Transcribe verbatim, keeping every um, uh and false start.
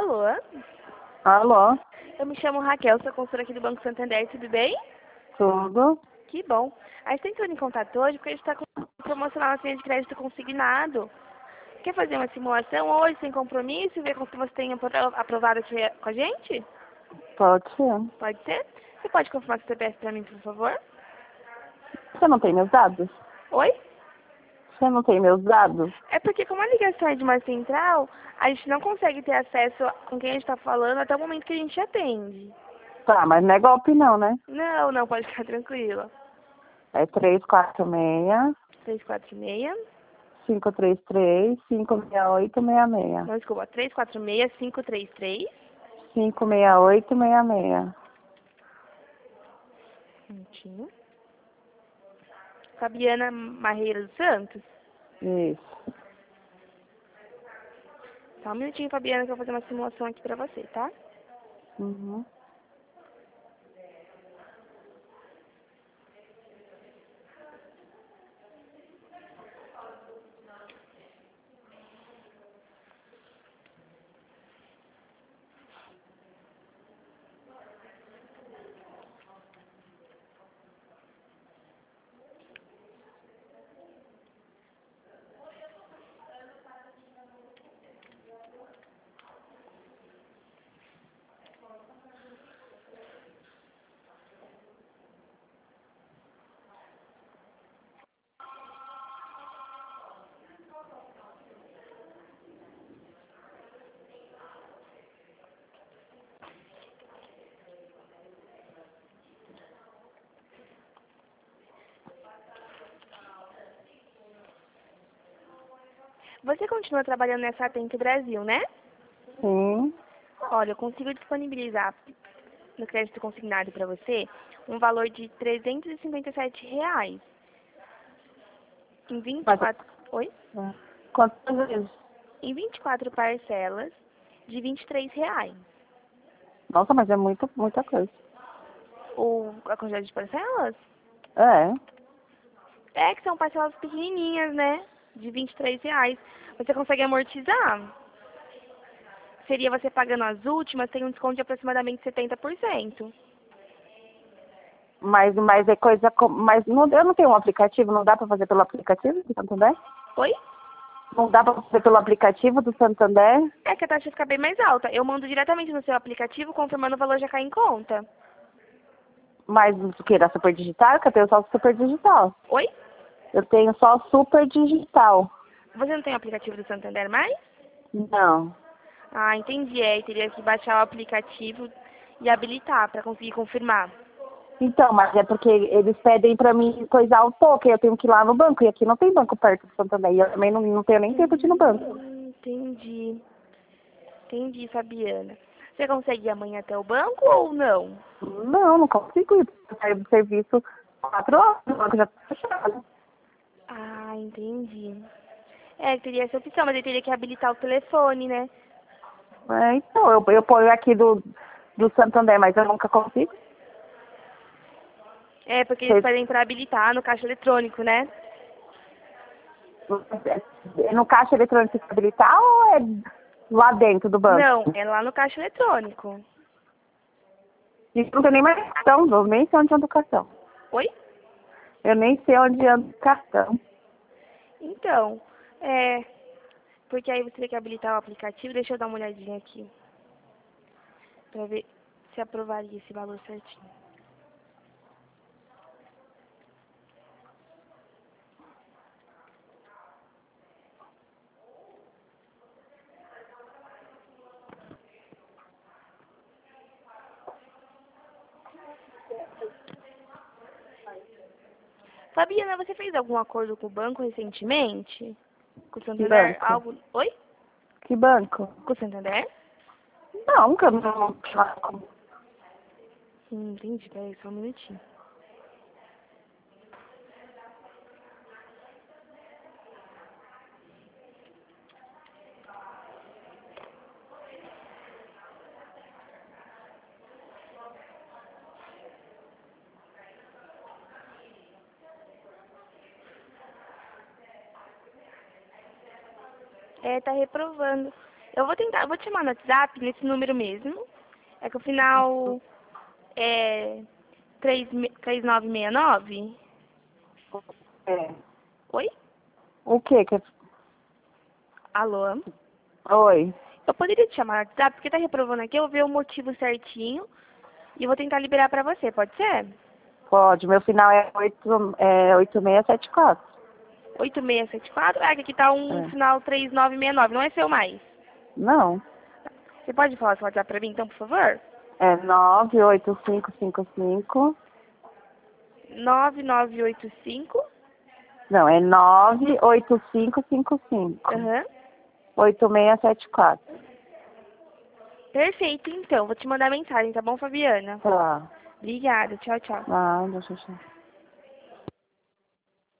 Alô? Alô? Eu me chamo Raquel, sou consultora aqui do Banco Santander, tudo bem? Tudo? Que bom. A gente está entrando em contato hoje porque a gente está com promocional na linha de crédito consignado. Quer fazer uma simulação hoje, sem compromisso, e ver como você tem apro- aprovado aqui com a gente? Pode ser. Pode ser? Você pode confirmar seu C P F para mim, por favor? Você não tem meus dados? Oi? Você não tem meus dados? É porque como a ligação é de uma central, a gente não consegue ter acesso com quem a gente está falando até o momento que a gente atende. Tá, mas não é golpe não, né? Não, não, pode ficar tranquila. É três quatro seis, três quatro seis, cinco três três, cinco seis oito seis seis. não, desculpa, três quatro seis, cinco três três. cinco seis oito seis seis. Um minutinho. Fabiana Marreira dos Santos. Isso. Só um minutinho, Fabiana, que eu vou fazer uma simulação aqui pra você, tá? Uhum. Você continua trabalhando nessa Atento Brasil, né? Sim. Olha, eu consigo disponibilizar no crédito consignado para você um valor de trezentos e cinquenta e sete reais. Em vinte e Mas, quatro... Oi? é. Quantas vezes? Em vinte e quatro parcelas de vinte e três reais. Nossa, mas é muito, muita coisa. O, a quantidade de parcelas? É. É que são parcelas pequenininhas, né? De vinte e três reais. Você consegue amortizar? Seria você pagando as últimas, tem um desconto de aproximadamente setenta por cento. Mas, mas é coisa como... Mas não, eu não tenho um aplicativo, não dá pra fazer pelo aplicativo do Santander? Oi? Não dá pra fazer pelo aplicativo do Santander? É que a taxa fica bem mais alta. Eu mando diretamente no seu aplicativo, confirmando o valor já cai em conta. Mas o que? Da Super Digital? Que eu tenho só o Super Digital. Oi? Eu tenho só o Super Digital. Você não tem o aplicativo do Santander mais? Não. Ah, entendi. É, teria que baixar o aplicativo e habilitar para conseguir confirmar. Então, mas é porque eles pedem pra mim coisar um pouco, e eu tenho que ir lá no banco, e aqui não tem banco perto do Santander, e eu também não, não tenho nem tempo de ir no banco. Hum, entendi. Entendi, Fabiana. Você consegue ir amanhã até o banco ou não? Não, não consigo ir, porque eu saio do serviço quatro horas, o banco já tá fechado. Ah, entendi. É, teria essa opção, mas ele teria que habilitar o telefone, né? É, então, eu, eu ponho aqui do, do Santander, mas eu nunca consigo. É, porque eles pedem para habilitar no caixa eletrônico, né? É no caixa eletrônico que habilitar ou é lá dentro do banco? Não, é lá no caixa eletrônico. Isso não tem nem mais cartão, eu nem sei onde anda o cartão. Oi? Eu nem sei onde anda o cartão. Então, é... Porque aí você teria que habilitar o aplicativo. Deixa eu dar uma olhadinha aqui. Pra ver se aprovaria esse valor certinho. Fabiana, você fez algum acordo com o banco recentemente? Com o Que Santander? banco? Algo... Oi? Que banco? Com o Santander? Não, nunca não. Hum, entendi. Peraí, só um minutinho. É, tá reprovando. Eu vou tentar, eu vou te chamar no WhatsApp, nesse número mesmo. É que o final é três nove seis nove? É. Oi? O que que... Alô? Oi. Eu poderia te chamar no WhatsApp, porque tá reprovando aqui, eu vou ver o motivo certinho e eu vou tentar liberar pra você, pode ser? Pode. Meu final é oito, é oito seis sete quatro. oito seis sete quatro? É, que aqui tá um É. final três nove seis nove, não é seu mais. Não. Você pode falar seu WhatsApp pra mim, então, por favor? É nove oito cinco cinco cinco. nove nove oito cinco. Não, é nove oito cinco cinco cinco. Aham. oito seis sete quatro. Perfeito, então. Vou te mandar mensagem, tá bom, Fabiana? Tá. Obrigada. Tchau, tchau. Ah, deixa eu...